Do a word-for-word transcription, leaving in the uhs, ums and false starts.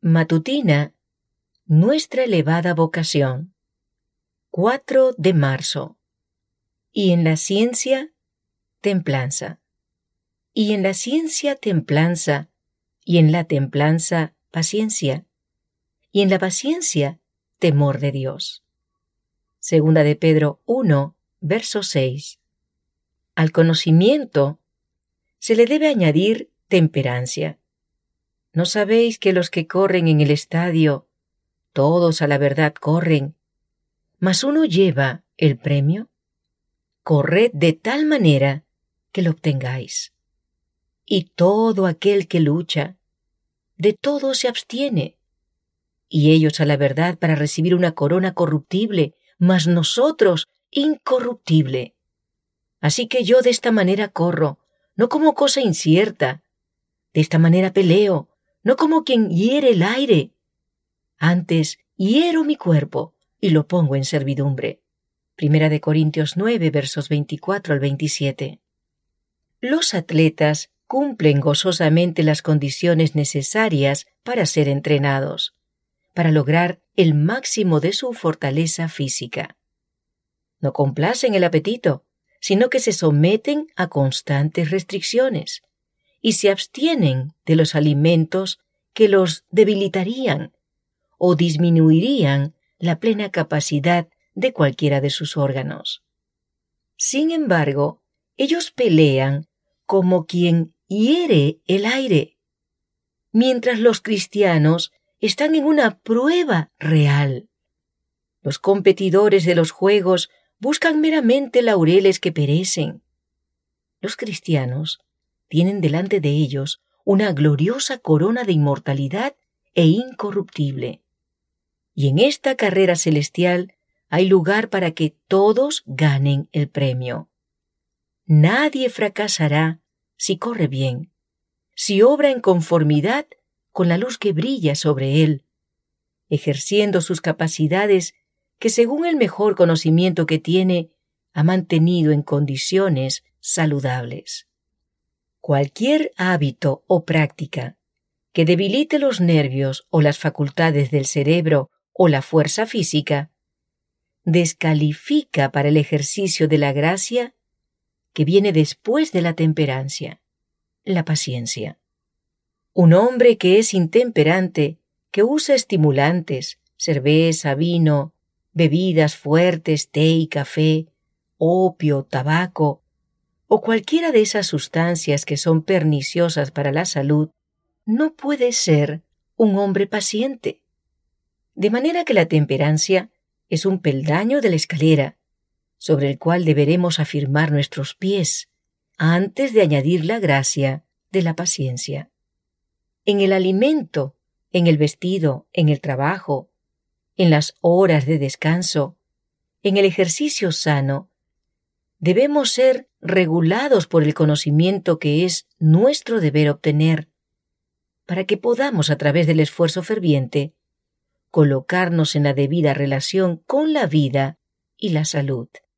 Matutina, nuestra elevada vocación. cuatro de marzo. Y en la ciencia, templanza. Y en la ciencia, templanza. Y en la templanza, paciencia. Y en la paciencia, temor de Dios. Segunda de Pedro uno, verso seis. Al conocimiento se le debe añadir temperancia. ¿No sabéis que los que corren en el estadio, todos a la verdad corren, mas uno lleva el premio? Corred de tal manera que lo obtengáis. Y todo aquel que lucha, de todo se abstiene. Y ellos a la verdad para recibir una corona corruptible, mas nosotros incorruptible. Así que yo de esta manera corro, no como cosa incierta. De esta manera peleo, no como quien hiere el aire. Antes hiero mi cuerpo y lo pongo en servidumbre. Primera de Corintios nueve, versos veinticuatro al veintisiete. Los atletas cumplen gozosamente las condiciones necesarias para ser entrenados, para lograr el máximo de su fortaleza física. No complacen el apetito, sino que se someten a constantes restricciones y se abstienen de los alimentos que los debilitarían o disminuirían la plena capacidad de cualquiera de sus órganos. Sin embargo, ellos pelean como quien hiere el aire, mientras los cristianos están en una prueba real. Los competidores de los juegos buscan meramente laureles que perecen. Los cristianos tienen delante de ellos una gloriosa corona de inmortalidad e incorruptible. Y en esta carrera celestial hay lugar para que todos ganen el premio. Nadie fracasará si corre bien, si obra en conformidad con la luz que brilla sobre él, ejerciendo sus capacidades que según el mejor conocimiento que tiene, ha mantenido en condiciones saludables. Cualquier hábito o práctica que debilite los nervios o las facultades del cerebro o la fuerza física, descalifica para el ejercicio de la gracia que viene después de la temperancia, la paciencia. Un hombre que es intemperante, que usa estimulantes, cerveza, vino, bebidas fuertes, té y café, opio, tabaco, o cualquiera de esas sustancias que son perniciosas para la salud, no puede ser un hombre paciente. De manera que la temperancia es un peldaño de la escalera, sobre el cual deberemos afirmar nuestros pies, antes de añadir la gracia de la paciencia. En el alimento, en el vestido, en el trabajo, en las horas de descanso, en el ejercicio sano, debemos ser regulados por el conocimiento que es nuestro deber obtener, para que podamos, a través del esfuerzo ferviente, colocarnos en la debida relación con la vida y la salud.